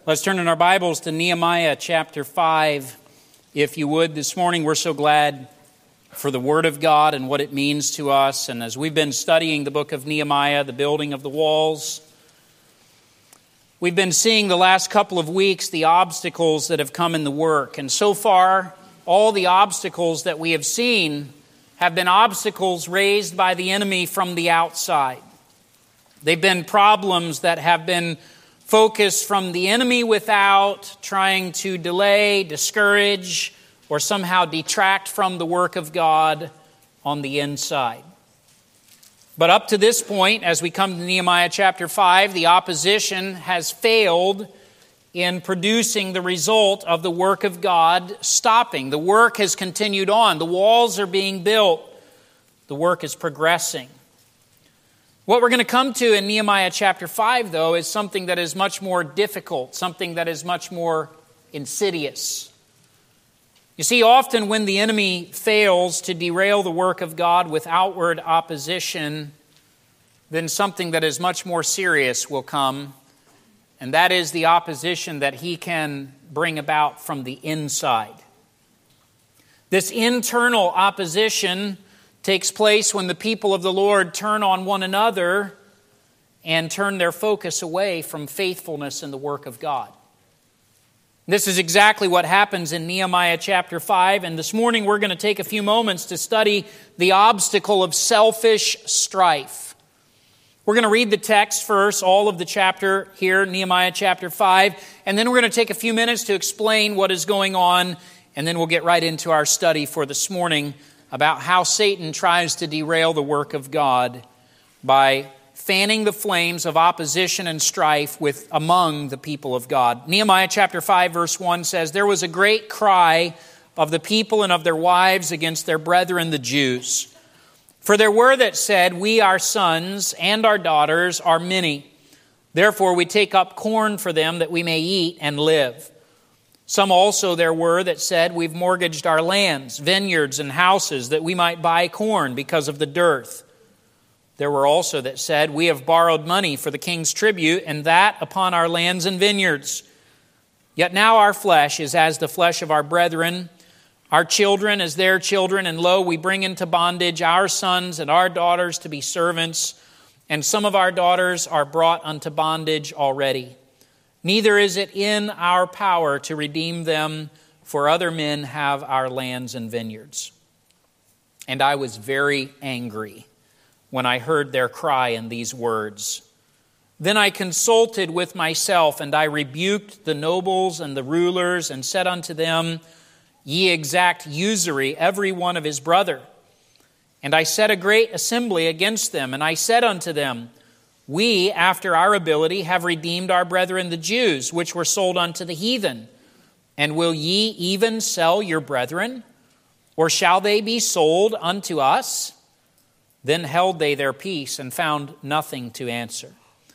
Let's turn in our Bibles to Nehemiah chapter 5, if you would. This morning we're so glad for the Word of God and what it means to us. And as we've been studying the book of Nehemiah, the building of the walls, we've been seeing the last couple of weeks the obstacles that have come in the work. And so far, all the obstacles that we have seen have been obstacles raised by the enemy from the outside. They've been problems that have been focused from the enemy without, trying to delay, discourage, or somehow detract from the work of God on the inside. But up to this point, as we come to Nehemiah chapter 5, the opposition has failed in producing the result of the work of God stopping. The work has continued on. The walls are being built. The work is progressing. What we're going to come to in Nehemiah chapter 5, though, is something that is much more difficult, something that is much more insidious. You see, often when the enemy fails to derail the work of God with outward opposition, then something that is much more serious will come, and that is the opposition that he can bring about from the inside. This internal opposition takes place when the people of the Lord turn on one another and turn their focus away from faithfulness in the work of God. This is exactly what happens in Nehemiah chapter 5, and this morning we're going to take a few moments to study the obstacle of selfish strife. We're going to read the text first, all of the chapter here, Nehemiah chapter 5, and then we're going to take a few minutes to explain what is going on, and then we'll get right into our study for this morning about how Satan tries to derail the work of God by fanning the flames of opposition and strife among the people of God. Nehemiah chapter 5 verse 1 says, "There was a great cry of the people and of their wives against their brethren the Jews. For there were that said, We our sons and our daughters are many. Therefore we take up corn for them that we may eat and live. Some also there were that said, We've mortgaged our lands, vineyards, and houses, that we might buy corn because of the dearth. There were also that said, We have borrowed money for the king's tribute, and that upon our lands and vineyards. Yet now our flesh is as the flesh of our brethren, our children as their children, and lo, we bring into bondage our sons and our daughters to be servants, and some of our daughters are brought unto bondage already. Neither is it in our power to redeem them, for other men have our lands and vineyards. And I was very angry when I heard their cry in these words. Then I consulted with myself, and I rebuked the nobles and the rulers, and said unto them, Ye exact usury, every one of his brother. And I set a great assembly against them, and I said unto them, We, after our ability, have redeemed our brethren the Jews, which were sold unto the heathen. And will ye even sell your brethren? Or shall they be sold unto us? Then held they their peace, and found nothing to answer.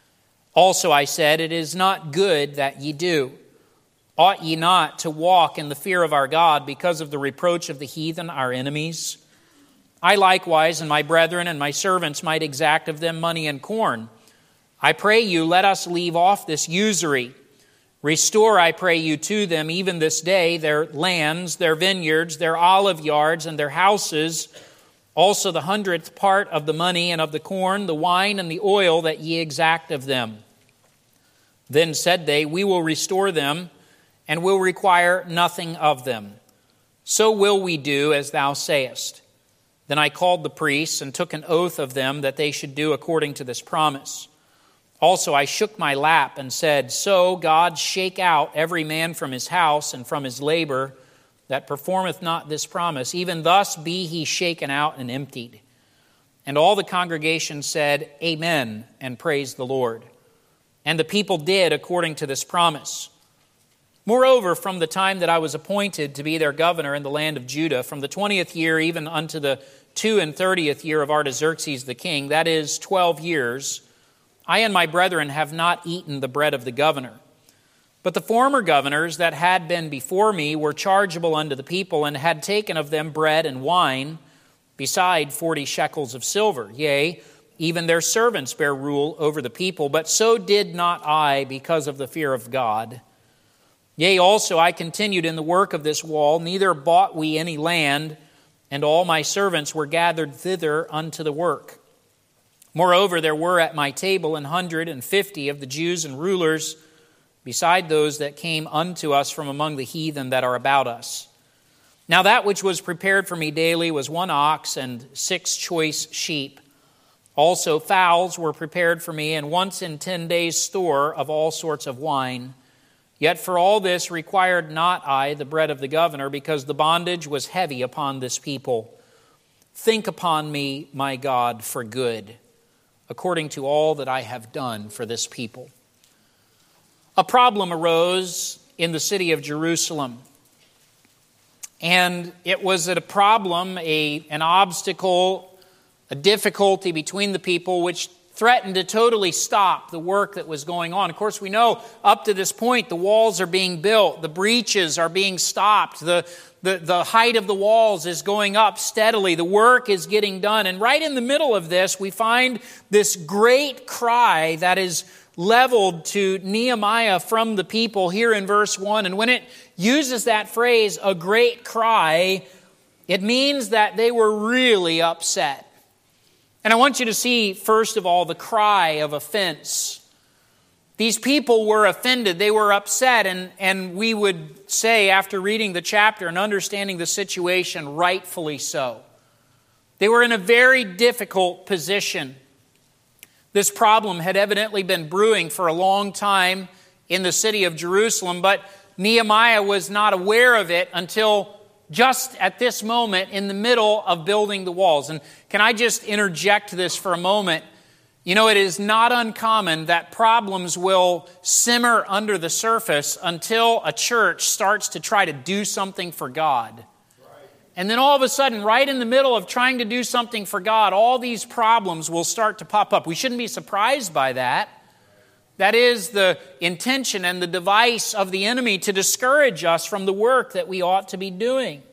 Also I said, It is not good that ye do. Ought ye not to walk in the fear of our God, because of the reproach of the heathen, our enemies? I likewise and my brethren and my servants might exact of them money and corn. I pray you, let us leave off this usury. Restore, I pray you, to them even this day their lands, their vineyards, their olive yards, and their houses, also the 100th part of the money and of the corn, the wine and the oil that ye exact of them. Then said they, We will restore them, and will require nothing of them. So will we do as thou sayest. Then I called the priests, and took an oath of them that they should do according to this promise. Also I shook my lap and said, So God shake out every man from his house and from his labor that performeth not this promise. Even thus be he shaken out and emptied. And all the congregation said, Amen, and praised the Lord. And the people did according to this promise. Moreover, from the time that I was appointed to be their governor in the land of Judah, from the 20th year even unto the 32nd year of Artaxerxes the king, that is 12 years, I and my brethren have not eaten the bread of the governor. But the former governors that had been before me were chargeable unto the people, and had taken of them bread and wine, beside 40 shekels of silver. Yea, even their servants bear rule over the people. But so did not I, because of the fear of God. Yea, also I continued in the work of this wall, neither bought we any land, and all my servants were gathered thither unto the work. Moreover, there were at my table 150 of the Jews and rulers, beside those that came unto us from among the heathen that are about us. Now that which was prepared for me daily was 1 ox and 6 choice sheep. Also fowls were prepared for me, and once in 10 days' store of all sorts of wine. Yet for all this required not I the bread of the governor, because the bondage was heavy upon this people. Think upon me, my God, for good, according to all that I have done for this people. A problem arose in the city of Jerusalem. And it was a problem, an obstacle, a difficulty between the people, which threatened to totally stop the work that was going on. Of course, we know up to this point, the walls are being built, the breaches are being stopped, the height of the walls is going up steadily, the work is getting done. And right in the middle of this, we find this great cry that is leveled to Nehemiah from the people here in verse 1. And when it uses that phrase, a great cry, it means that they were really upset. And I want you to see, first of all, the cry of offense. These people were offended. They were upset. And we would say, after reading the chapter and understanding the situation, rightfully so. They were in a very difficult position. This problem had evidently been brewing for a long time in the city of Jerusalem, but Nehemiah was not aware of it until just at this moment in the middle of building the walls. And can I just interject this for a moment? You know, it is not uncommon that problems will simmer under the surface until a church starts to try to do something for God. And then all of a sudden, right in the middle of trying to do something for God, all these problems will start to pop up. We shouldn't be surprised by that. That is the intention and the device of the enemy to discourage us from the work that we ought to be doing.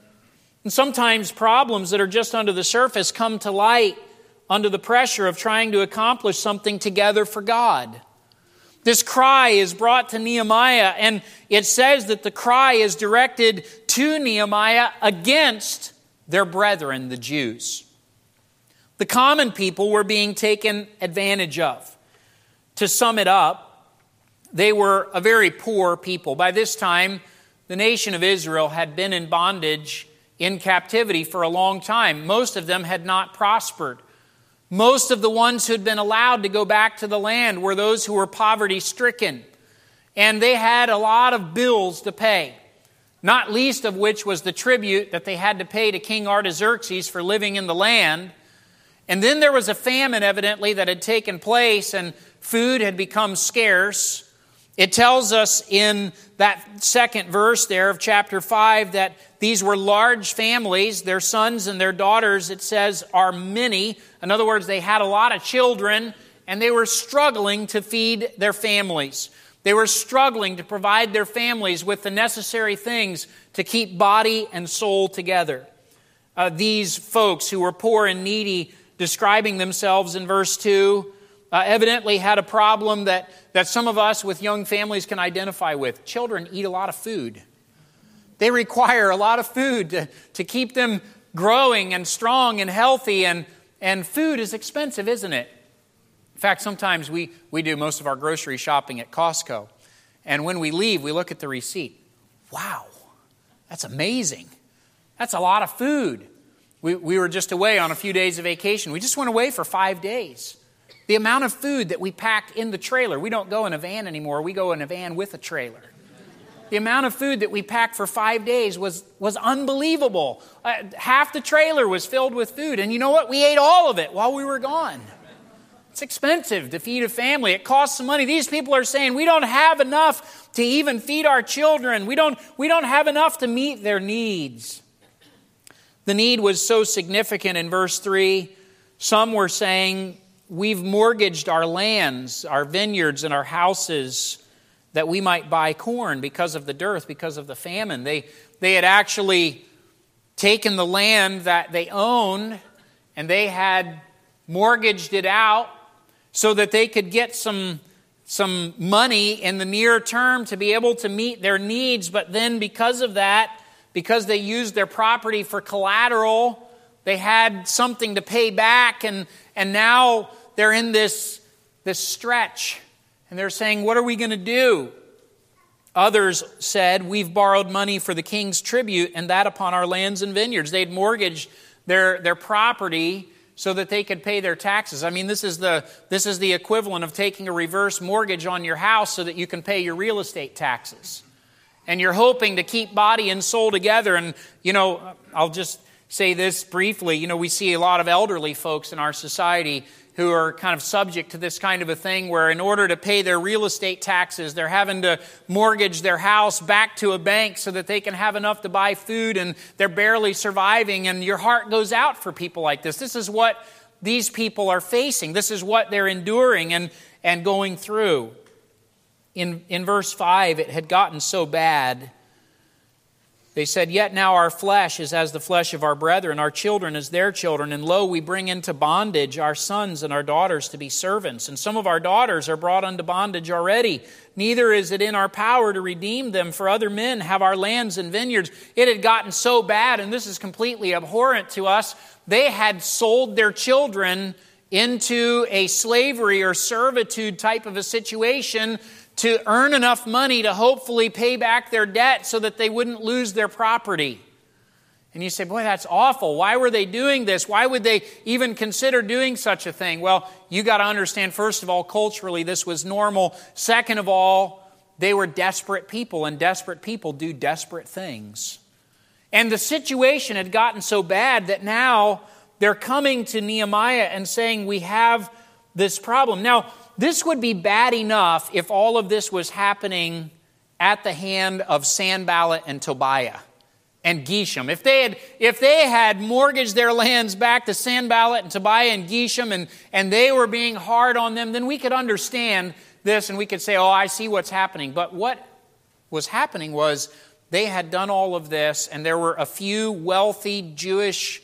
And sometimes problems that are just under the surface come to light under the pressure of trying to accomplish something together for God. This cry is brought to Nehemiah, and it says that the cry is directed to Nehemiah against their brethren, the Jews. The common people were being taken advantage of. To sum it up, they were a very poor people. By this time, the nation of Israel had been in bondage, in captivity for a long time. Most of them had not prospered. Most of the ones who had been allowed to go back to the land were those who were poverty-stricken. And they had a lot of bills to pay, not least of which was the tribute that they had to pay to King Artaxerxes for living in the land. And then there was a famine, evidently, that had taken place, and food had become scarce. It tells us in that second verse there of chapter 5 that these were large families. Their sons and their daughters, it says, are many. In other words, they had a lot of children, and they were struggling to feed their families. They were struggling to provide their families with the necessary things to keep body and soul together. These folks who were poor and needy, describing themselves in verse 2, evidently had a problem that some of us with young families can identify with. Children eat a lot of food. They require a lot of food to keep them growing and strong and healthy, and food is expensive, isn't it? In fact, sometimes we do most of our grocery shopping at Costco, and when we leave, we look at the receipt. Wow, that's amazing. That's a lot of food. We were just away on a few days of vacation. We just went away for 5 days. The amount of food that we packed in the trailer, we don't go in a van anymore, we go in a van with a trailer. The amount of food that we packed for 5 days was unbelievable. Half the trailer was filled with food, and you know what? We ate all of it while we were gone. It's expensive to feed a family. It costs some money. These people are saying, we don't have enough to even feed our children. We don't have enough to meet their needs. The need was so significant in verse 3. Some were saying, we've mortgaged our lands, our vineyards, and our houses that we might buy corn because of the dearth, because of the famine. They had actually taken the land that they owned and they had mortgaged it out so that they could get some some money in the near term to be able to meet their needs, but then because of that, because they used their property for collateral, they had something to pay back, and now they're in this stretch, and they're saying, what are we going to do? Others said, we've borrowed money for the king's tribute, and that upon our lands and vineyards. They'd mortgaged their property so that they could pay their taxes. I mean, this is the equivalent of taking a reverse mortgage on your house so that you can pay your real estate taxes. And you're hoping to keep body and soul together. And, I'll just say this briefly. We see a lot of elderly folks in our society who are kind of subject to this kind of a thing where in order to pay their real estate taxes, they're having to mortgage their house back to a bank so that they can have enough to buy food, and they're barely surviving, and your heart goes out for people like this. This is what these people are facing. This is what they're enduring and going through. In verse 5, it had gotten so bad. They said, yet now our flesh is as the flesh of our brethren, our children as their children, and lo, we bring into bondage our sons and our daughters to be servants. And some of our daughters are brought unto bondage already. Neither is it in our power to redeem them, for other men have our lands and vineyards. It had gotten so bad, and this is completely abhorrent to us, they had sold their children into a slavery or servitude type of a situation to earn enough money to hopefully pay back their debt so that they wouldn't lose their property. And you say, boy, that's awful. Why were they doing this? Why would they even consider doing such a thing? Well, you got to understand, first of all, culturally, this was normal. Second of all, they were desperate people, and desperate people do desperate things. And the situation had gotten so bad that now they're coming to Nehemiah and saying, we have this problem. Now, this would be bad enough if all of this was happening at the hand of Sanballat and Tobiah and Geshem. If they had mortgaged their lands back to Sanballat and Tobiah and Geshem and they were being hard on them, then we could understand this and we could say, oh, I see what's happening. But what was happening was they had done all of this, and there were a few wealthy Jewish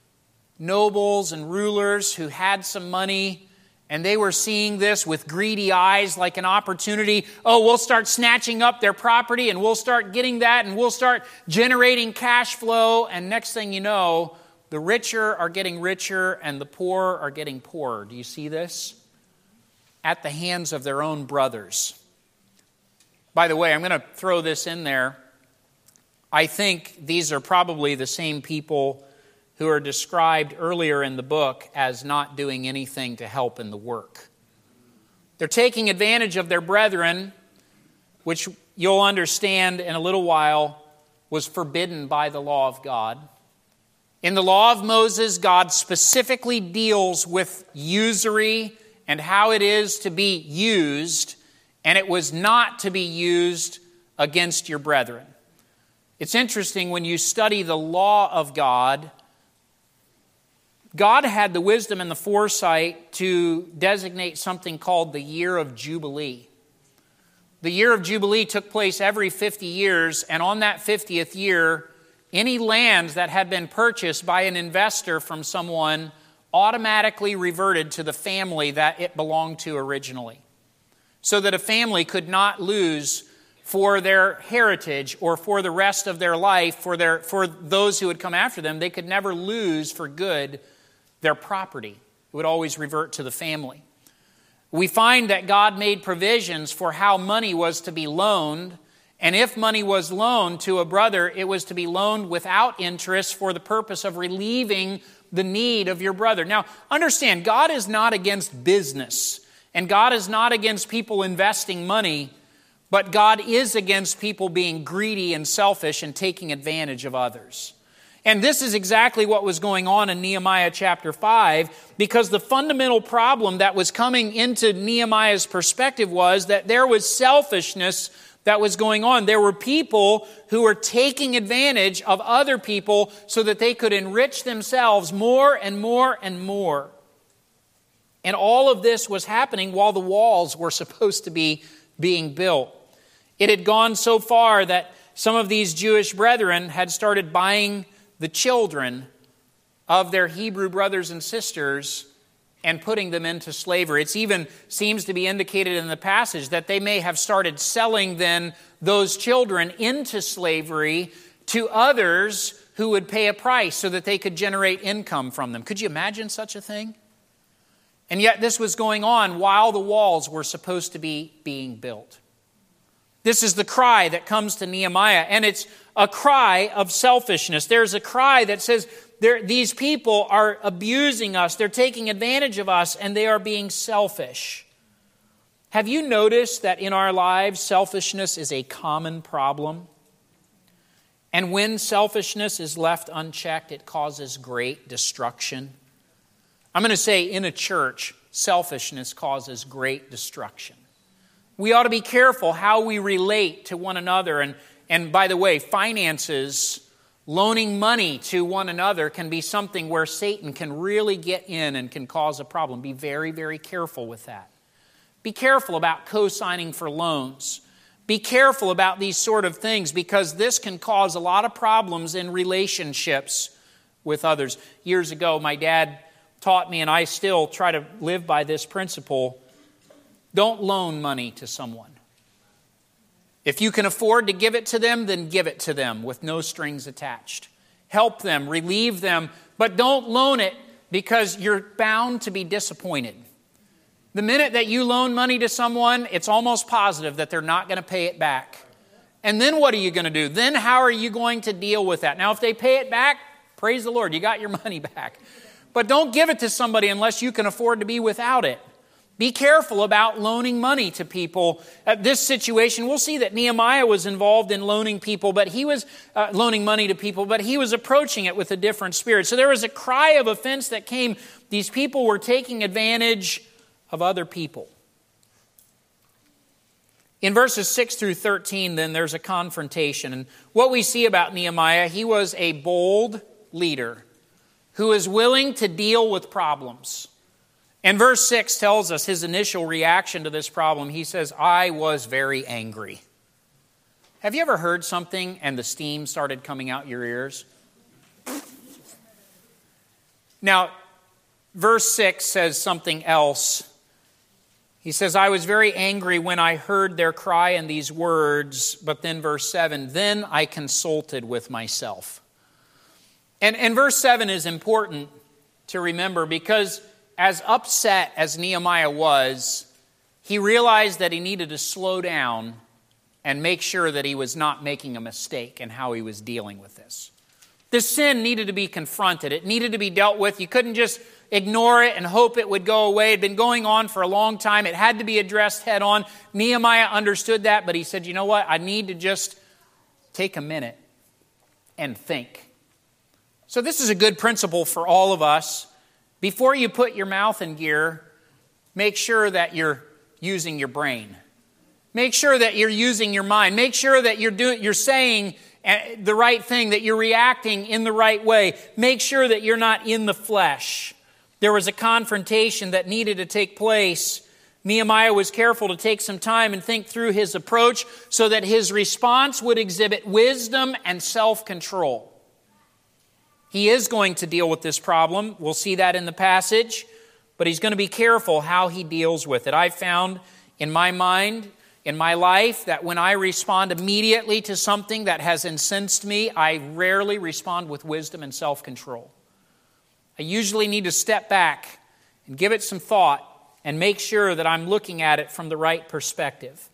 nobles and rulers who had some money, and they were seeing this with greedy eyes like an opportunity. Oh, we'll start snatching up their property and we'll start getting that and we'll start generating cash flow. And next thing you know, the richer are getting richer and the poor are getting poorer. Do you see this? At the hands of their own brothers. By the way, I'm going to throw this in there. I think these are probably the same people who are described earlier in the book as not doing anything to help in the work. They're taking advantage of their brethren, which you'll understand in a little while was forbidden by the law of God. In the law of Moses, God specifically deals with usury and how it is to be used, and it was not to be used against your brethren. It's interesting when you study the law of God, God had the wisdom and the foresight to designate something called the year of Jubilee. The year of Jubilee took place every 50 years, and on that 50th year, any lands that had been purchased by an investor from someone automatically reverted to the family that it belonged to originally. So that a family could not lose for their heritage or for the rest of their life, for those who would come after them, they could never lose for good their property. It would always revert to the family. We find that God made provisions for how money was to be loaned, and if money was loaned to a brother, it was to be loaned without interest for the purpose of relieving the need of your brother. Now, understand, God is not against business, and God is not against people investing money, but God is against people being greedy and selfish and taking advantage of others. And this is exactly what was going on in Nehemiah chapter 5, because the fundamental problem that was coming into Nehemiah's perspective was that there was selfishness that was going on. There were people who were taking advantage of other people so that they could enrich themselves more and more and more. And all of this was happening while the walls were supposed to be being built. It had gone so far that some of these Jewish brethren had started buying the children of their Hebrew brothers and sisters and putting them into slavery. It even seems to be indicated in the passage that they may have started selling then those children into slavery to others who would pay a price so that they could generate income from them. Could you imagine such a thing? And yet this was going on while the walls were supposed to be being built. This is the cry that comes to Nehemiah, and it's a cry of selfishness. There's a cry that says, these people are abusing us, they're taking advantage of us, and they are being selfish. Have you noticed that in our lives, selfishness is a common problem? And when selfishness is left unchecked, it causes great destruction. I'm going to say in a church, selfishness causes great destruction. We ought to be careful how we relate to one another. And by the way, finances, loaning money to one another can be something where Satan can really get in and can cause a problem. Be very, very careful with that. Be careful about co-signing for loans. Be careful about these sort of things because this can cause a lot of problems in relationships with others. Years ago, my dad taught me, and I still try to live by this principle, don't loan money to someone. If you can afford to give it to them, then give it to them with no strings attached. Help them, relieve them, but don't loan it because you're bound to be disappointed. The minute that you loan money to someone, it's almost positive that they're not going to pay it back. And then what are you going to do? Then how are you going to deal with that? Now, if they pay it back, praise the Lord, you got your money back. But don't give it to somebody unless you can afford to be without it. Be careful about loaning money to people. This situation, we'll see that Nehemiah was involved in loaning people, but he was loaning money to people, but he was approaching it with a different spirit. So there was a cry of offense that came. These people were taking advantage of other people. In verses 6 through 13, then, there's a confrontation. And what we see about Nehemiah, he was a bold leader who is willing to deal with problems. And verse 6 tells us his initial reaction to this problem. He says, I was very angry. Have you ever heard something and the steam started coming out your ears? Now, verse 6 says something else. He says, I was very angry when I heard their cry and these words. But then verse 7, then I consulted with myself. And verse 7 is important to remember because as upset as Nehemiah was, he realized that he needed to slow down and make sure that he was not making a mistake in how he was dealing with this. This sin needed to be confronted. It needed to be dealt with. You couldn't just ignore it and hope it would go away. It had been going on for a long time. It had to be addressed head on. Nehemiah understood that, but he said, you know what? I need to just take a minute and think. So this is a good principle for all of us. Before you put your mouth in gear, make sure that you're using your brain. Make sure that you're using your mind. Make sure that you're saying the right thing, that you're reacting in the right way. Make sure that you're not in the flesh. There was a confrontation that needed to take place. Nehemiah was careful to take some time and think through his approach so that his response would exhibit wisdom and self-control. He is going to deal with this problem. We'll see that in the passage. But he's going to be careful how he deals with it. I've found in my mind, in my life, that when I respond immediately to something that has incensed me, I rarely respond with wisdom and self-control. I usually need to step back and give it some thought and make sure that I'm looking at it from the right perspective.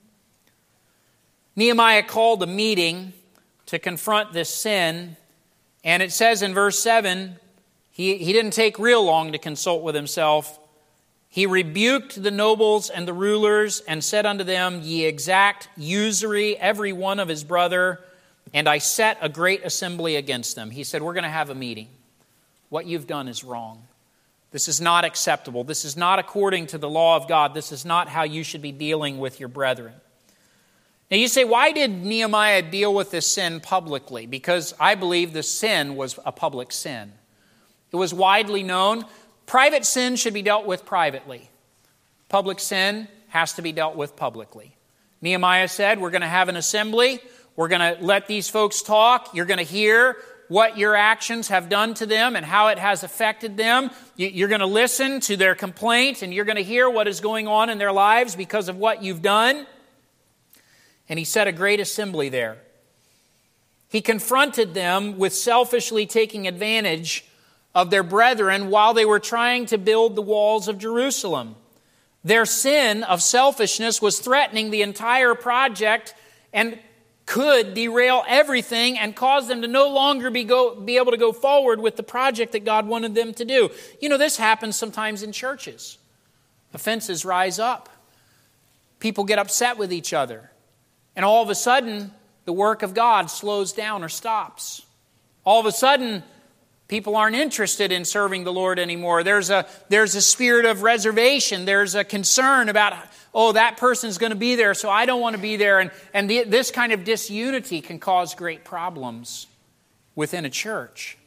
Nehemiah called a meeting to confront this sin. And it says in verse 7, he didn't take real long to consult with himself. He rebuked the nobles and the rulers and said unto them, Ye exact usury, every one of his brother, and I set a great assembly against them. He said, we're going to have a meeting. What you've done is wrong. This is not acceptable. This is not according to the law of God. This is not how you should be dealing with your brethren. Now you say, why did Nehemiah deal with this sin publicly? Because I believe the sin was a public sin. It was widely known. Private sin should be dealt with privately. Public sin has to be dealt with publicly. Nehemiah said, we're going to have an assembly. We're going to let these folks talk. You're going to hear what your actions have done to them and how it has affected them. You're going to listen to their complaint, and you're going to hear what is going on in their lives because of what you've done. And he set a great assembly there. He confronted them with selfishly taking advantage of their brethren while they were trying to build the walls of Jerusalem. Their sin of selfishness was threatening the entire project and could derail everything and cause them to no longer be able to go forward with the project that God wanted them to do. You know, this happens sometimes in churches. Offenses rise up. People get upset with each other. And all of a sudden, the work of God slows down or stops. All of a sudden, people aren't interested in serving the Lord anymore. There's a spirit of reservation. There's a concern about, oh, that person's going to be there, so I don't want to be there. And this kind of disunity can cause great problems within a church.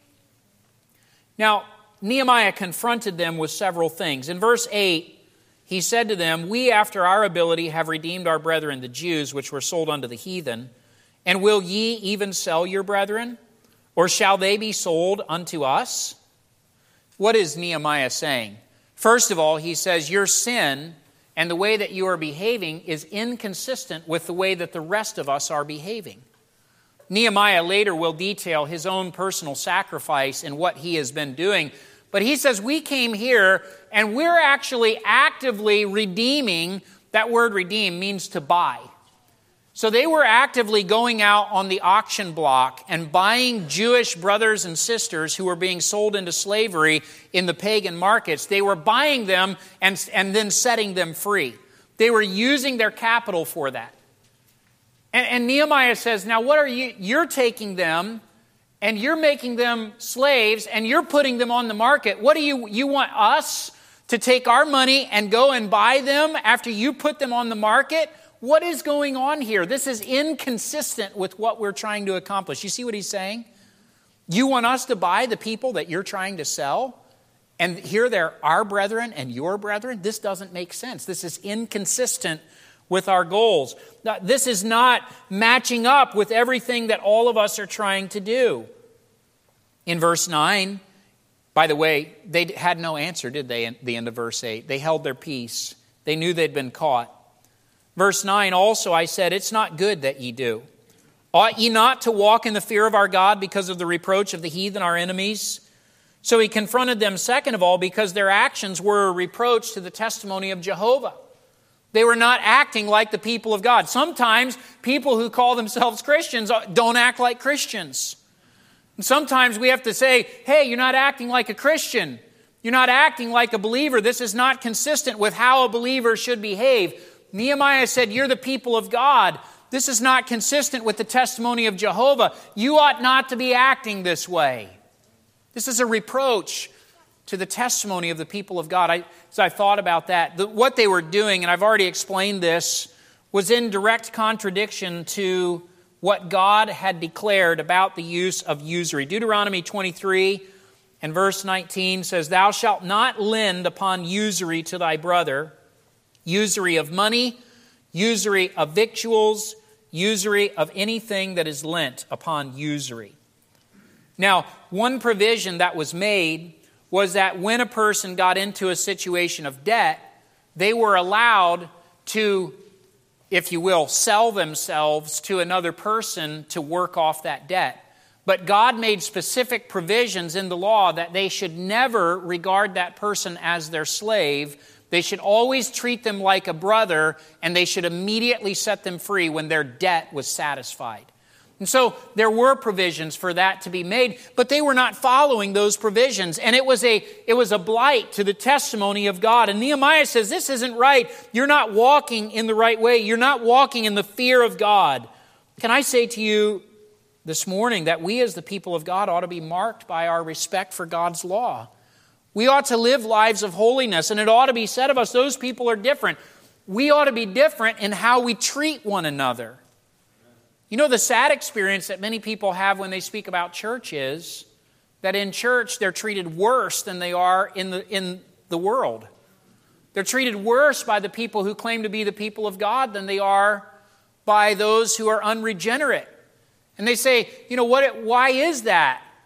Now, Nehemiah confronted them with several things. In verse 8, he said to them, "We, after our ability, have redeemed our brethren, the Jews, which were sold unto the heathen. And will ye even sell your brethren? Or shall they be sold unto us?" What is Nehemiah saying? First of all, he says your sin and the way that you are behaving is inconsistent with the way that the rest of us are behaving. Nehemiah later will detail his own personal sacrifice and what he has been doing. But he says we came here and we're actually actively redeeming. That word redeem means to buy. So they were actively going out on the auction block and buying Jewish brothers and sisters who were being sold into slavery in the pagan markets. They were buying them and then setting them free. They were using their capital for that. And Nehemiah says, now what are you? You're taking them and you're making them slaves and you're putting them on the market. What do you want us to take our money and go and buy them after you put them on the market? What is going on here? This is inconsistent with what we're trying to accomplish. You see what he's saying? You want us to buy the people that you're trying to sell? And here they're our brethren and your brethren? This doesn't make sense. This is inconsistent with our goals. Now, this is not matching up with everything that all of us are trying to do. In verse 9, by the way, they had no answer, did they, at the end of verse 8? They held their peace. They knew they'd been caught. Verse 9, also I said, it's not good that ye do. Ought ye not to walk in the fear of our God because of the reproach of the heathen, our enemies? So he confronted them, second of all, because their actions were a reproach to the testimony of Jehovah. They were not acting like the people of God. Sometimes people who call themselves Christians don't act like Christians. And sometimes we have to say, hey, you're not acting like a Christian. You're not acting like a believer. This is not consistent with how a believer should behave. Nehemiah said, you're the people of God. This is not consistent with the testimony of Jehovah. You ought not to be acting this way. This is a reproach to the testimony of the people of God. As I thought about that, what they were doing, and I've already explained this, was in direct contradiction to what God had declared about the use of usury. Deuteronomy 23 and verse 19 says, "Thou shalt not lend upon usury to thy brother, usury of money, usury of victuals, usury of anything that is lent upon usury." Now, one provision that was made was that when a person got into a situation of debt, they were allowed to, if you will, sell themselves to another person to work off that debt. But God made specific provisions in the law that they should never regard that person as their slave. They should always treat them like a brother, and they should immediately set them free when their debt was satisfied. And so there were provisions for that to be made, but they were not following those provisions. And it was a blight to the testimony of God. And Nehemiah says, this isn't right. You're not walking in the right way. You're not walking in the fear of God. Can I say to you this morning that we as the people of God ought to be marked by our respect for God's law. We ought to live lives of holiness, and it ought to be said of us, those people are different. We ought to be different in how we treat one another. You know, the sad experience that many people have when they speak about church is that in church they're treated worse than they are in the world. They're treated worse by the people who claim to be the people of God than they are by those who are unregenerate. And they say, you know, why is that?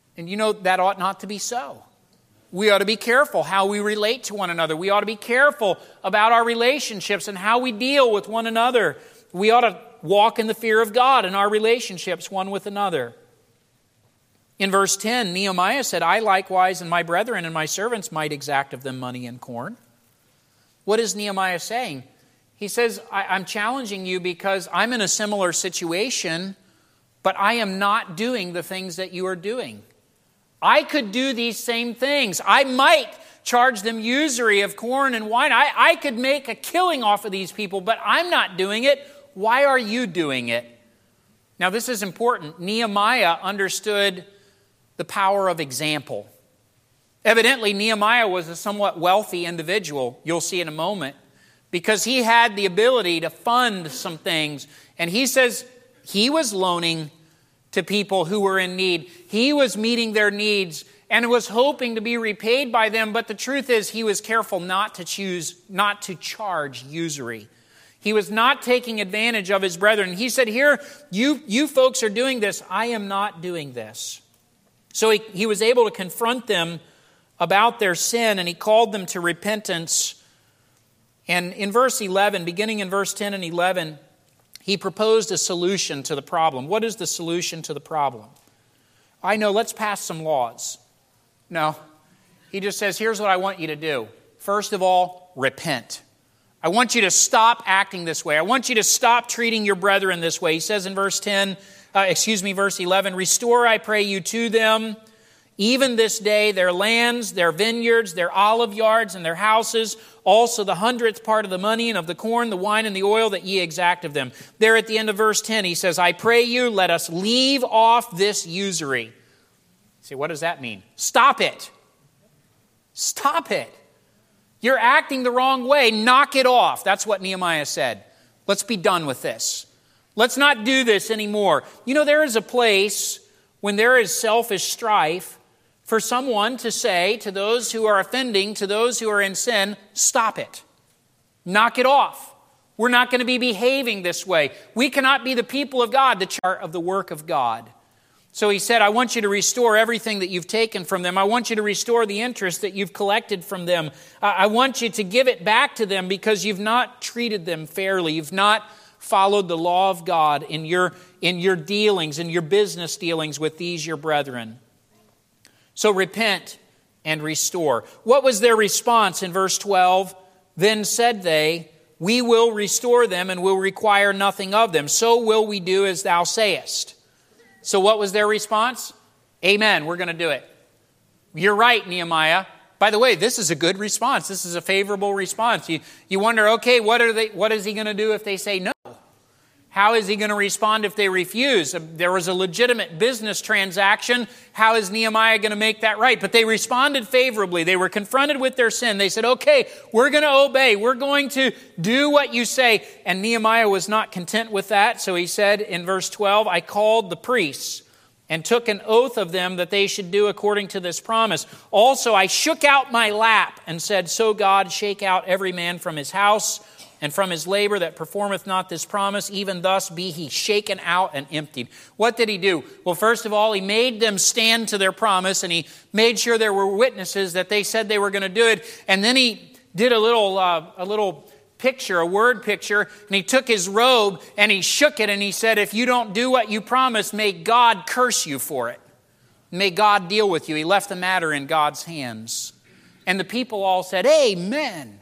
And you know, that ought not to be so. We ought to be careful how we relate to one another. We ought to be careful about our relationships and how we deal with one another. We ought to walk in the fear of God in our relationships one with another. In verse 10, Nehemiah said, I likewise and my brethren and my servants might exact of them money and corn. What is Nehemiah saying? He says, I'm challenging you because I'm in a similar situation, but I am not doing the things that you are doing. I could do these same things. I might charge them usury of corn and wine. I could make a killing off of these people, but I'm not doing it. Why are you doing it? Now, this is important. Nehemiah understood the power of example. Evidently, Nehemiah was a somewhat wealthy individual, you'll see in a moment, because he had the ability to fund some things. And he says he was loaning to people who were in need. He was meeting their needs and was hoping to be repaid by them. But the truth is, he was careful not to charge usury. He was not taking advantage of his brethren. He said, here, you folks are doing this. I am not doing this. So he was able to confront them about their sin, and he called them to repentance. And in verse 11, beginning in verse 10 and 11, he proposed a solution to the problem. What is the solution to the problem? I know, let's pass some laws. No. He just says, here's what I want you to do. First of all, repent. I want you to stop acting this way. I want you to stop treating your brethren this way. He says in verse 11, restore, I pray you, to them, even this day, their lands, their vineyards, their olive yards, and their houses, also the 100th part of the money and of the corn, the wine, and the oil that ye exact of them. There at the end of verse 10, he says, I pray you, let us leave off this usury. See, what does that mean? Stop it. Stop it. You're acting the wrong way. Knock it off. That's what Nehemiah said. Let's be done with this. Let's not do this anymore. You know, there is a place when there is selfish strife for someone to say to those who are offending, to those who are in sin, stop it. Knock it off. We're not going to be behaving this way. We cannot be the people of God, the chart of the work of God. So he said, I want you to restore everything that you've taken from them. I want you to restore the interest that you've collected from them. I want you to give it back to them because you've not treated them fairly. You've not followed the law of God in your dealings, in your business dealings with these your brethren. So repent and restore. What was their response in verse 12? Then said they, we will restore them and will require nothing of them. So will we do as thou sayest. So what was their response? Amen, we're going to do it. You're right, Nehemiah. By the way, this is a good response. This is a favorable response. You wonder, okay, what is he going to do if they say no? How is he going to respond if they refuse? There was a legitimate business transaction. How is Nehemiah going to make that right? But they responded favorably. They were confronted with their sin. They said, okay, we're going to obey. We're going to do what you say. And Nehemiah was not content with that. So he said in verse 12, I called the priests and took an oath of them that they should do according to this promise. Also, I shook out my lap and said, so God, shake out every man from his house and from his labor that performeth not this promise, even thus be he shaken out and emptied. What did he do? Well, first of all, he made them stand to their promise, and he made sure there were witnesses that they said they were going to do it. And then he did a little picture, a word picture, and he took his robe and he shook it and he said, if you don't do what you promised, may God curse you for it. May God deal with you. He left the matter in God's hands. And the people all said, amen.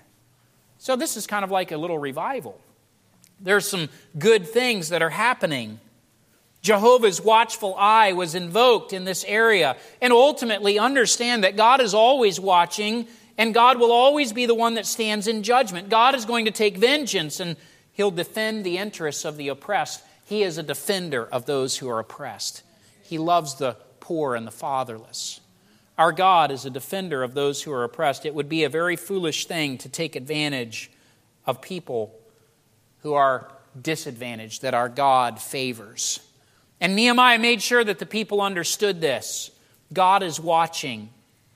So this is kind of like a little revival. There's some good things that are happening. Jehovah's watchful eye was invoked in this area. And ultimately understand that God is always watching, and God will always be the one that stands in judgment. God is going to take vengeance, and He'll defend the interests of the oppressed. He is a defender of those who are oppressed. He loves the poor and the fatherless. Our God is a defender of those who are oppressed. It would be a very foolish thing to take advantage of people who are disadvantaged, that our God favors. And Nehemiah made sure that the people understood this. God is watching.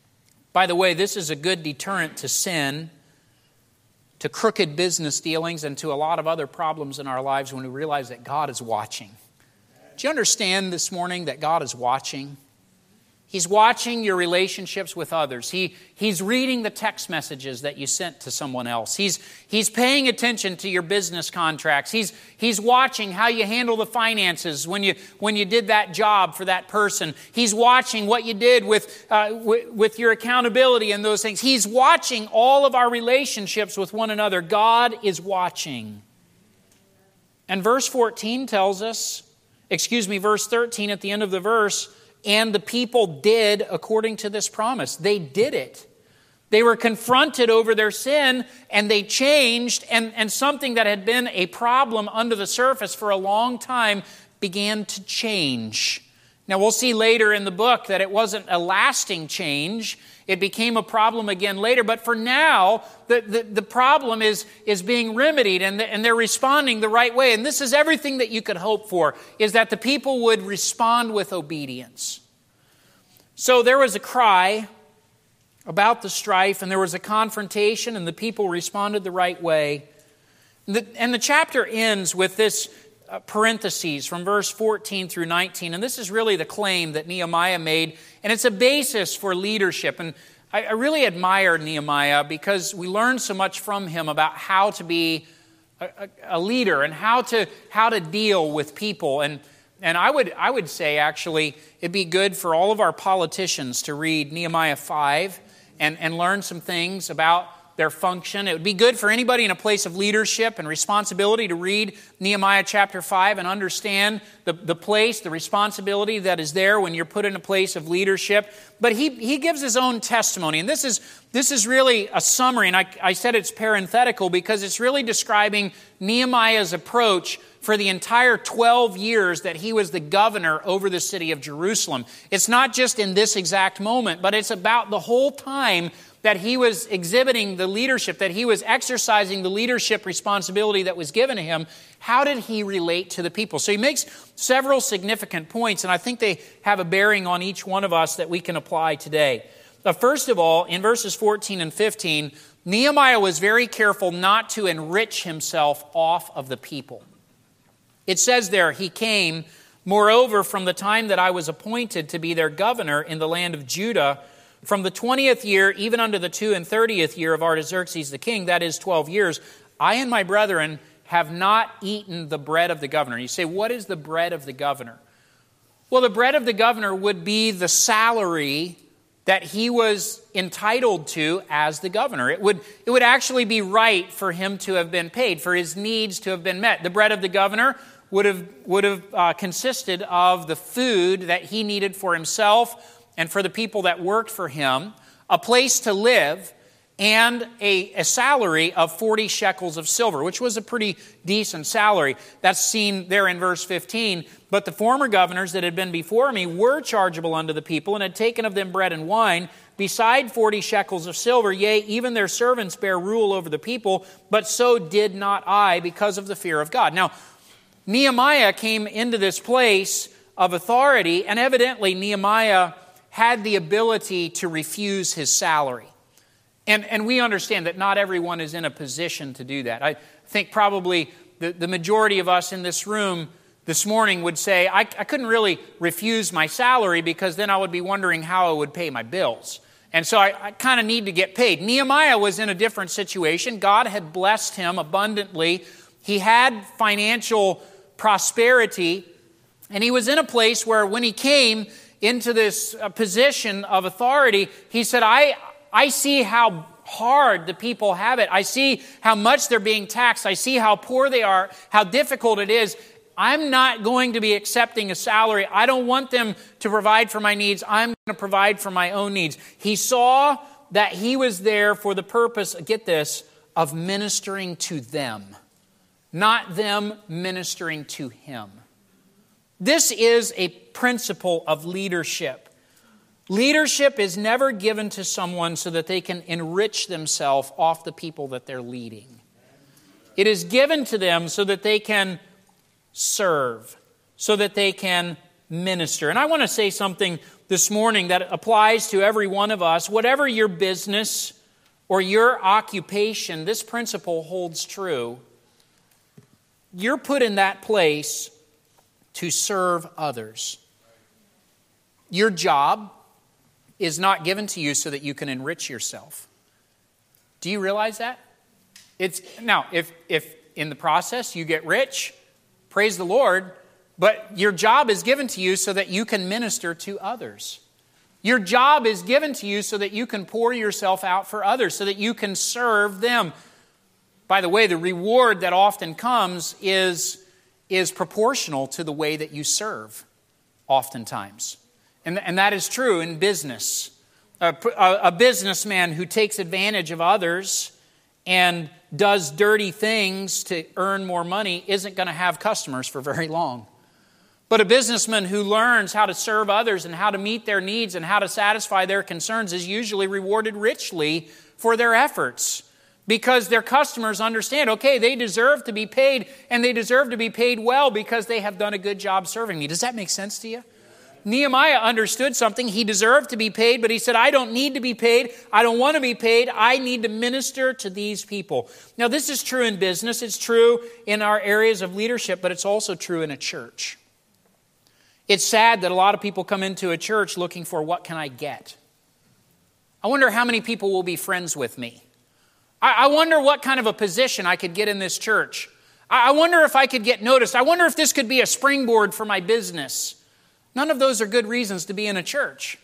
By the way, this is a good deterrent to sin, to crooked business dealings, and to a lot of other problems in our lives when we realize that God is watching. Do you understand this morning that God is watching? He's watching your relationships with others. He's reading the text messages that you sent to someone else. He's paying attention to your business contracts. He's watching how you handle the finances when you did that job for that person. He's watching what you did with your accountability and those things. He's watching all of our relationships with one another. God is watching. And verse 13 at the end of the verse, and the people did according to this promise. They did it. They were confronted over their sin, and they changed, and something that had been a problem under the surface for a long time began to change. Now, we'll see later in the book that it wasn't a lasting change. It became a problem again later. But for now, the problem is being remedied, and they're responding the right way. And this is everything that you could hope for, is that the people would respond with obedience. So there was a cry about the strife, and there was a confrontation, and the people responded the right way. And the chapter ends with this parentheses from verse 14 through 19. And this is really the claim that Nehemiah made, and it's a basis for leadership. And I really admire Nehemiah because we learn so much from him about how to be a leader and how to deal with people. And I would say, actually, it'd be good for all of our politicians to read Nehemiah 5 and learn some things about their function. It would be good for anybody in a place of leadership and responsibility to read Nehemiah chapter 5 and understand the place, the responsibility that is there when you're put in a place of leadership. But he gives his own testimony, and this is really a summary, and I said it's parenthetical because it's really describing Nehemiah's approach for the entire 12 years that he was the governor over the city of Jerusalem. It's not just in this exact moment, but it's about the whole time that he was exhibiting the leadership, that he was exercising the leadership responsibility that was given to him. How did he relate to the people? So he makes several significant points, and I think they have a bearing on each one of us that we can apply today. First of all, in verses 14 and 15, Nehemiah was very careful not to enrich himself off of the people. It says there, he came, moreover, from the time that I was appointed to be their governor in the land of Judah, from the 20th year, even unto the 32nd year of Artaxerxes the king, that is 12 years, I and my brethren have not eaten the bread of the governor. You say, what is the bread of the governor? Well, the bread of the governor would be the salary that he was entitled to as the governor. It would actually be right for him to have been paid, for his needs to have been met. The bread of the governor would have consisted of the food that he needed for himself and for the people that worked for him, a place to live, and a salary of 40 shekels of silver, which was a pretty decent salary. That's seen there in verse 15. But the former governors that had been before me were chargeable unto the people, and had taken of them bread and wine, beside 40 shekels of silver. Yea, even their servants bear rule over the people, but so did not I, because of the fear of God. Now, Nehemiah came into this place of authority, and evidently Nehemiah had the ability to refuse his salary. And we understand that not everyone is in a position to do that. I think probably the majority of us in this room this morning would say, I couldn't really refuse my salary because then I would be wondering how I would pay my bills. And so I kind of need to get paid. Nehemiah was in a different situation. God had blessed him abundantly. He had financial prosperity, and he was in a place where when he came into this position of authority, he said, I see how hard the people have it. I see how much they're being taxed. I see how poor they are, how difficult it is. I'm not going to be accepting a salary. I don't want them to provide for my needs. I'm going to provide for my own needs. He saw that he was there for the purpose, get this, of ministering to them, not them ministering to him. This is a principle of leadership. Leadership is never given to someone so that they can enrich themselves off the people that they're leading. It is given to them so that they can serve, so that they can minister. And I want to say something this morning that applies to every one of us. Whatever your business or your occupation, this principle holds true. You're put in that place to serve others. Your job, is not given to you so that you can enrich yourself. Do you realize that? Now, if in the process you get rich, praise the Lord, but your job is given to you so that you can minister to others. Your job is given to you so that you can pour yourself out for others, so that you can serve them. By the way, the reward that often comes is proportional to the way that you serve, oftentimes. And that is true in business. A businessman who takes advantage of others and does dirty things to earn more money isn't going to have customers for very long. But a businessman who learns how to serve others and how to meet their needs and how to satisfy their concerns is usually rewarded richly for their efforts, because their customers understand, okay, they deserve to be paid, and they deserve to be paid well because they have done a good job serving me. Does that make sense to you? Nehemiah understood something. He deserved to be paid, but he said, I don't need to be paid. I don't want to be paid. I need to minister to these people. Now, this is true in business. It's true in our areas of leadership, but it's also true in a church. It's sad that a lot of people come into a church looking for, what can I get? I wonder how many people will be friends with me. I wonder what kind of a position I could get in this church. I wonder if I could get noticed. I wonder if this could be a springboard for my business. None of those are good reasons to be in a church.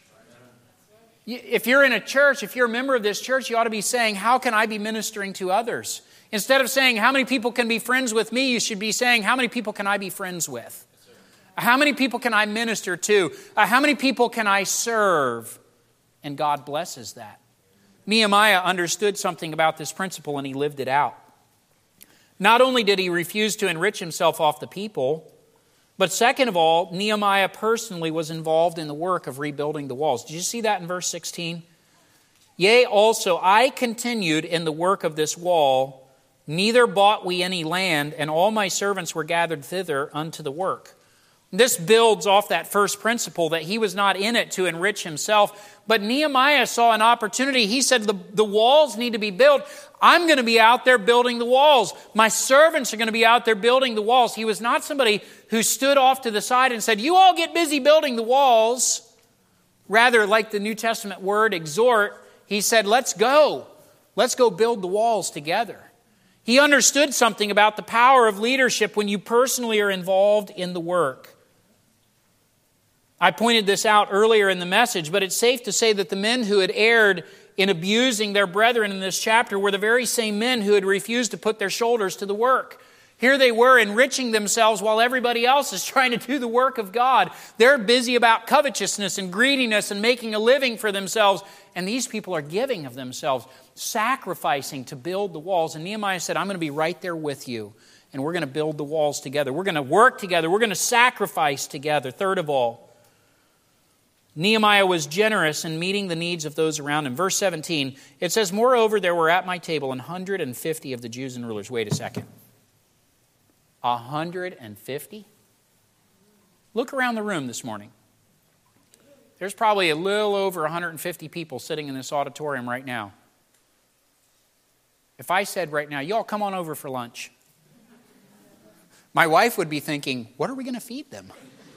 If you're in a church, if you're a member of this church, you ought to be saying, how can I be ministering to others? Instead of saying, how many people can be friends with me, you should be saying, how many people can I be friends with? How many people can I minister to? How many people can I serve? And God blesses that. Nehemiah understood something about this principle, and he lived it out. Not only did he refuse to enrich himself off the people, but second of all, Nehemiah personally was involved in the work of rebuilding the walls. Did you see that in verse 16? Yea, also I continued in the work of this wall, neither bought we any land, and all my servants were gathered thither unto the work. This builds off that first principle that he was not in it to enrich himself. But Nehemiah saw an opportunity. He said, the walls need to be built. I'm going to be out there building the walls. My servants are going to be out there building the walls. He was not somebody who stood off to the side and said, you all get busy building the walls. Rather, like the New Testament word exhort, he said, let's go. Let's go build the walls together. He understood something about the power of leadership when you personally are involved in the work. I pointed this out earlier in the message, but it's safe to say that the men who had erred in abusing their brethren in this chapter were the very same men who had refused to put their shoulders to the work. Here they were enriching themselves while everybody else is trying to do the work of God. They're busy about covetousness and greediness and making a living for themselves. And these people are giving of themselves, sacrificing to build the walls. And Nehemiah said, I'm going to be right there with you. And we're going to build the walls together. We're going to work together. We're going to sacrifice together. Third of all, Nehemiah was generous in meeting the needs of those around him. Verse 17, it says, moreover, there were at my table 150 of the Jews and rulers. Wait a second. 150? Look around the room this morning. There's probably a little over 150 people sitting in this auditorium right now. If I said right now, y'all come on over for lunch, my wife would be thinking, what are we going to feed them?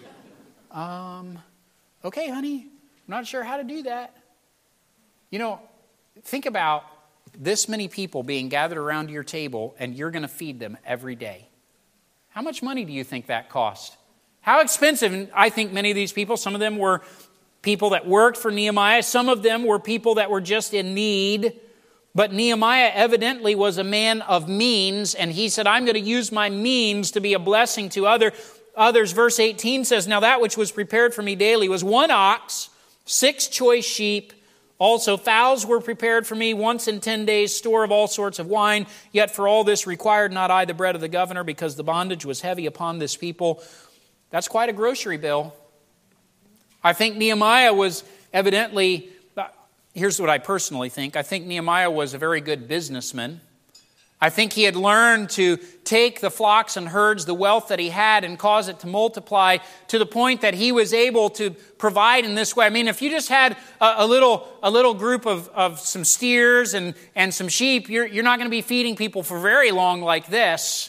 Okay, honey, I'm not sure how to do that. You know, think about this many people being gathered around your table and you're going to feed them every day. How much money do you think that cost? How expensive? And I think many of these people, some of them were people that worked for Nehemiah. Some of them were people that were just in need. But Nehemiah evidently was a man of means, and he said, I'm going to use my means to be a blessing to others. Verse 18 says, now that which was prepared for me daily was 1 ox, 6 choice sheep. Also fowls were prepared for me once in 10 days, store of all sorts of wine. Yet for all this required not I the bread of the governor, because the bondage was heavy upon this people. That's quite a grocery bill. I think Nehemiah was evidently, here's what I personally think. I think Nehemiah was a very good businessman. I think he had learned to take the flocks and herds, the wealth that he had, and cause it to multiply to the point that he was able to provide in this way. I mean, if you just had a little group of some steers and some sheep, you're not going to be feeding people for very long like this.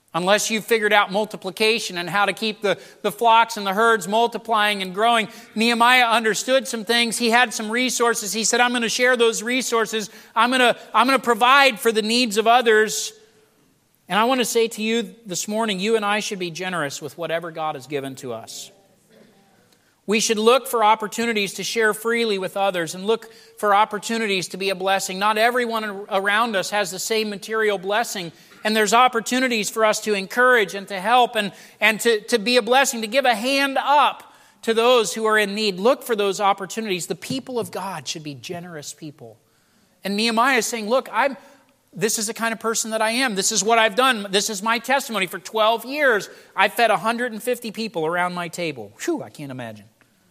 Unless you've figured out multiplication and how to keep the flocks and the herds multiplying and growing. Nehemiah understood some things. He had some resources. He said, I'm going to share those resources. I'm going to provide for the needs of others. And I want to say to you this morning, you and I should be generous with whatever God has given to us. We should look for opportunities to share freely with others and look for opportunities to be a blessing. Not everyone around us has the same material blessing, and there's opportunities for us to encourage and to help and to be a blessing, to give a hand up to those who are in need. Look for those opportunities. The people of God should be generous people. And Nehemiah is saying, look, this is the kind of person that I am. This is what I've done. This is my testimony. For 12 years, I've fed 150 people around my table. Whew, I can't imagine.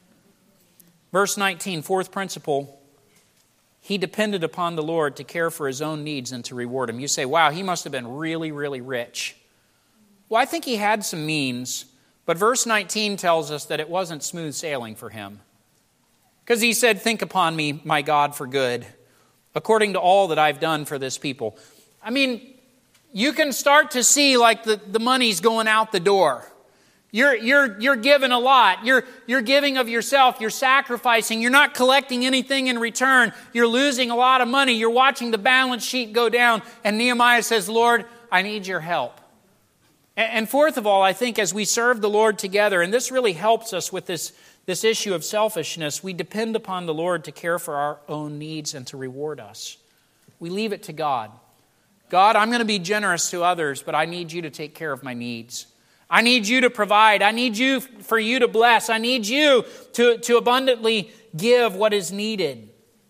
Verse 19, fourth principle, he depended upon the Lord to care for his own needs and to reward him. You say, wow, he must have been really, really rich. Well, I think he had some means, but verse 19 tells us that it wasn't smooth sailing for him. Because he said, think upon me, my God, for good, according to all that I've done for this people. I mean, you can start to see like the money's going out the door. You're giving a lot. You're giving of yourself. You're sacrificing. You're not collecting anything in return. You're losing a lot of money. You're watching the balance sheet go down. And Nehemiah says, Lord, I need your help. And fourth of all, I think as we serve the Lord together, and this really helps us with this issue of selfishness, we depend upon the Lord to care for our own needs and to reward us. We leave it to God. God, I'm going to be generous to others, but I need you to take care of my needs. I need you to provide. I need you for you to bless. I need you to abundantly give what is needed.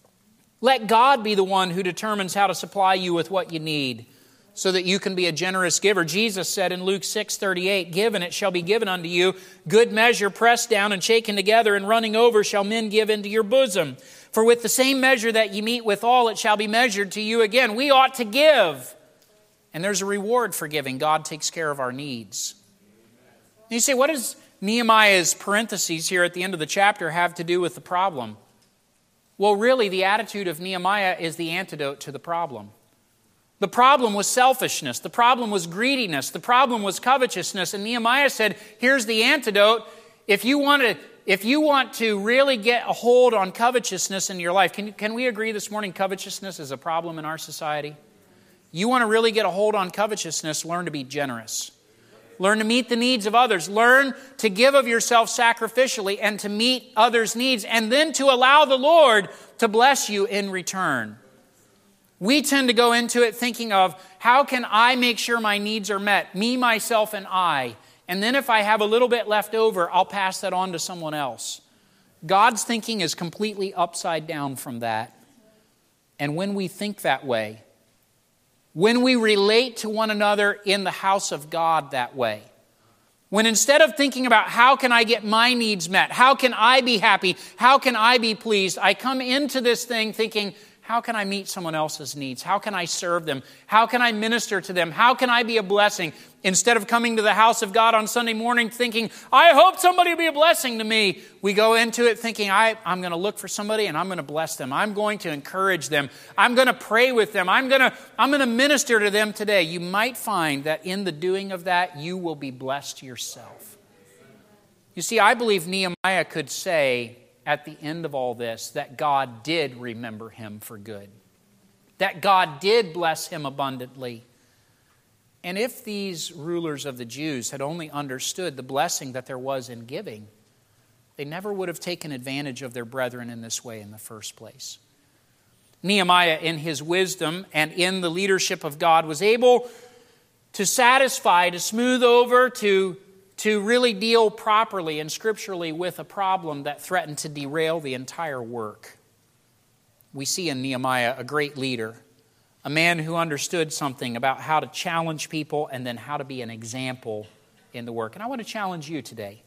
Let God be the one who determines how to supply you with what you need so that you can be a generous giver. Jesus said in Luke 6:38, give and it shall be given unto you. Good measure pressed down and shaken together and running over shall men give into your bosom. For with the same measure that ye meet withal, it shall be measured to you again. We ought to give. And there's a reward for giving. God takes care of our needs. And you say, what does Nehemiah's parentheses here at the end of the chapter have to do with the problem? Well, really, the attitude of Nehemiah is the antidote to the problem. The problem was selfishness. The problem was greediness. The problem was covetousness. And Nehemiah said, here's the antidote. If you want to really get a hold on covetousness in your life, can we agree this morning covetousness is a problem in our society? You want to really get a hold on covetousness, learn to be generous. Learn to meet the needs of others. Learn to give of yourself sacrificially and to meet others' needs, and then to allow the Lord to bless you in return. We tend to go into it thinking of, how can I make sure my needs are met? Me, myself, and I. And then if I have a little bit left over, I'll pass that on to someone else. God's thinking is completely upside down from that. And when we think that way, when we relate to one another in the house of God that way, when instead of thinking about how can I get my needs met, how can I be happy, how can I be pleased, I come into this thing thinking, how can I meet someone else's needs? How can I serve them? How can I minister to them? How can I be a blessing? Instead of coming to the house of God on Sunday morning thinking, I hope somebody will be a blessing to me, we go into it thinking, I'm going to look for somebody and I'm going to bless them. I'm going to encourage them. I'm going to pray with them. I'm going to minister to them today. You might find that in the doing of that, you will be blessed yourself. You see, I believe Nehemiah could say at the end of all this that God did remember him for good, that God did bless him abundantly. And if these rulers of the Jews had only understood the blessing that there was in giving, they never would have taken advantage of their brethren in this way in the first place. Nehemiah, in his wisdom and in the leadership of God, was able to satisfy, to smooth over, to really deal properly and scripturally with a problem that threatened to derail the entire work. We see in Nehemiah a great leader, a man who understood something about how to challenge people and then how to be an example in the work. And I want to challenge you today.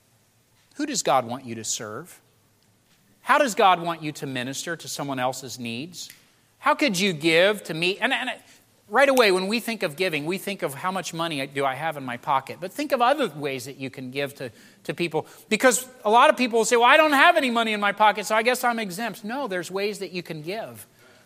Who does God want you to serve? How does God want you to minister to someone else's needs? How could you give to meet? And right away, when we think of giving, we think of how much money do I have in my pocket. But think of other ways that you can give to people. Because a lot of people will say, well, I don't have any money in my pocket, so I guess I'm exempt. No, there's ways that you can give.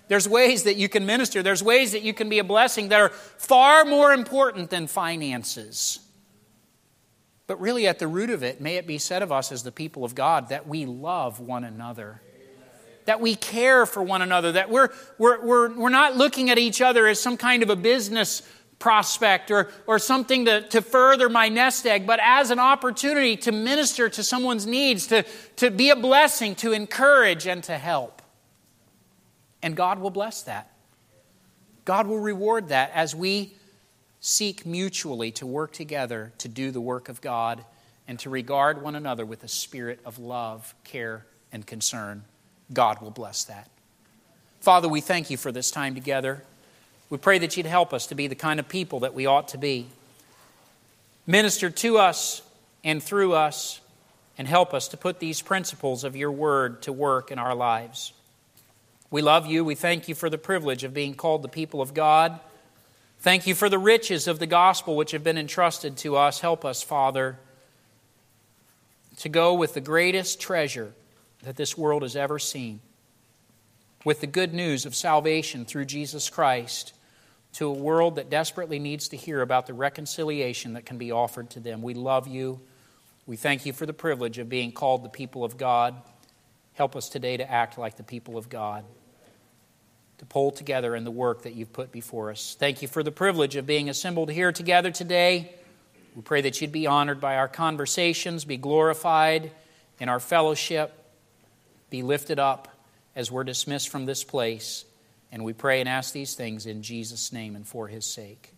There's ways that you can minister. There's ways that you can be a blessing that are far more important than finances. But really at the root of it, may it be said of us as the people of God that we love one another. That we care for one another. That we're not looking at each other as some kind of a business prospect or something to further my nest egg, but as an opportunity to minister to someone's needs, to be a blessing, to encourage and to help. And God will bless that. God will reward that as we seek mutually to work together to do the work of God and to regard one another with a spirit of love, care, and concern. God will bless that. Father, we thank you for this time together. We pray that you'd help us to be the kind of people that we ought to be. Minister to us and through us, and help us to put these principles of your word to work in our lives. We love you. We thank you for the privilege of being called the people of God. Thank you for the riches of the gospel which have been entrusted to us. Help us, Father, to go with the greatest treasure that this world has ever seen, with the good news of salvation through Jesus Christ, to a world that desperately needs to hear about the reconciliation that can be offered to them. We love you. We thank you for the privilege of being called the people of God. Help us today to act like the people of God, to pull together in the work that you've put before us. Thank you for the privilege of being assembled here together today. We pray that you'd be honored by our conversations, be glorified in our fellowship, be lifted up as we're dismissed from this place. And we pray and ask these things in Jesus' name and for his sake.